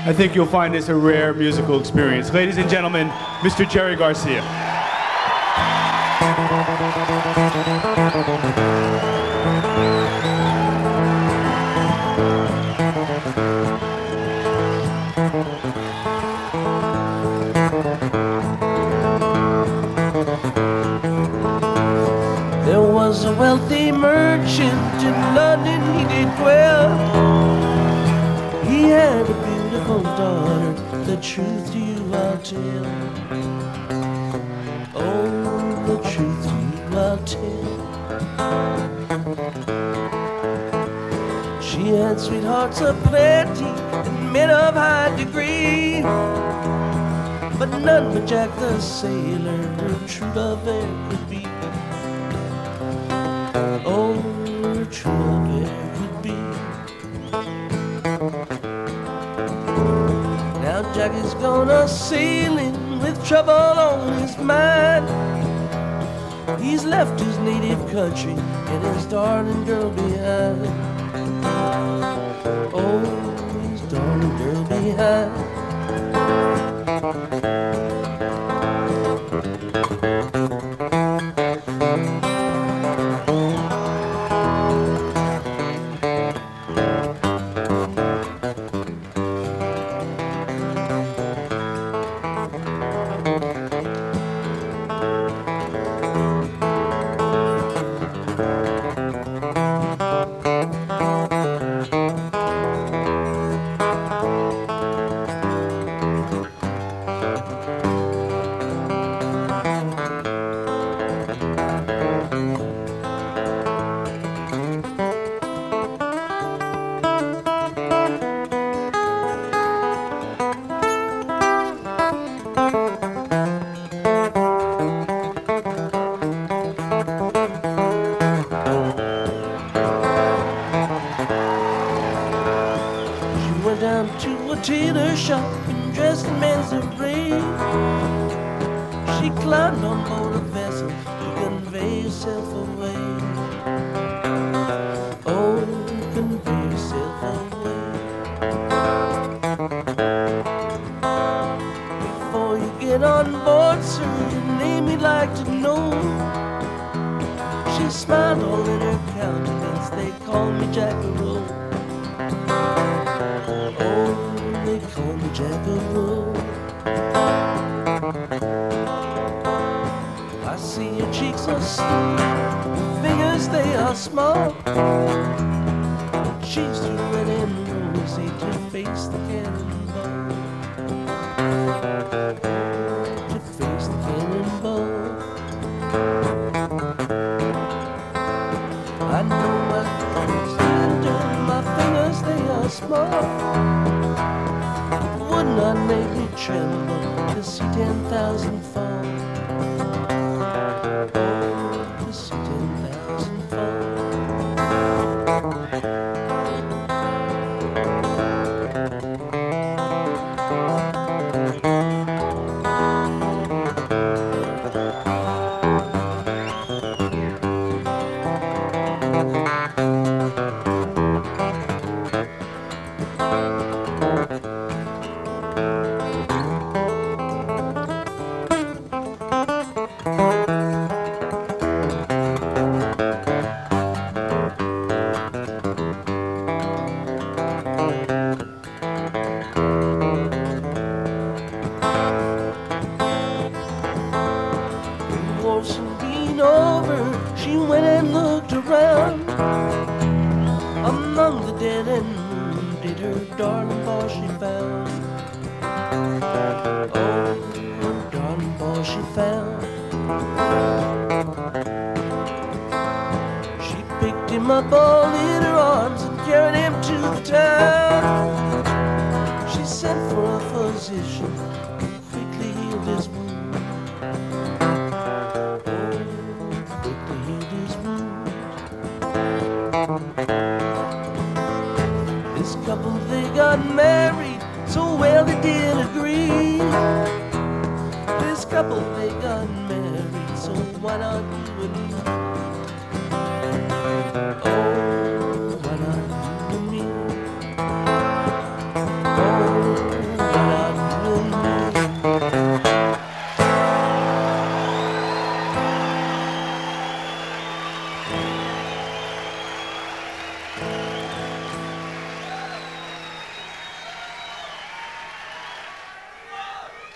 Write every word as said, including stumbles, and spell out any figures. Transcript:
I think you'll find this a rare musical experience. Ladies and gentlemen, Mister Jerry Garcia. There was a wealthy merchant in London, he did dwell. He had a beautiful daughter, the truth to you I'll tell. Oh, the truth to you I'll tell. She had sweethearts aplenty and men of high degree, but none but Jack the sailor her true love ever could be. Oh, her true love ever could be. Now Jack is gone a sailing with trouble on his mind. He's left his native country and his darling girl behind. Oh, his darling girl behind. Tailor shop and dressed in men's array. She climbed on board a vessel to convey herself away. Oh, convey herself away. Before you get on board, sir, your name you'd like to know. She smiled all in her countenance. They call me Jackaroo. They call me Jackaroo. I see your cheeks are sweet, your fingers they are small. She's too red and rosy to face the cannonball. To face the cannonball. I know my fingers, I know my fingers they are small. Would not make me tremble to see ten thousand fall. Oh, to see ten thousand fall. Oh,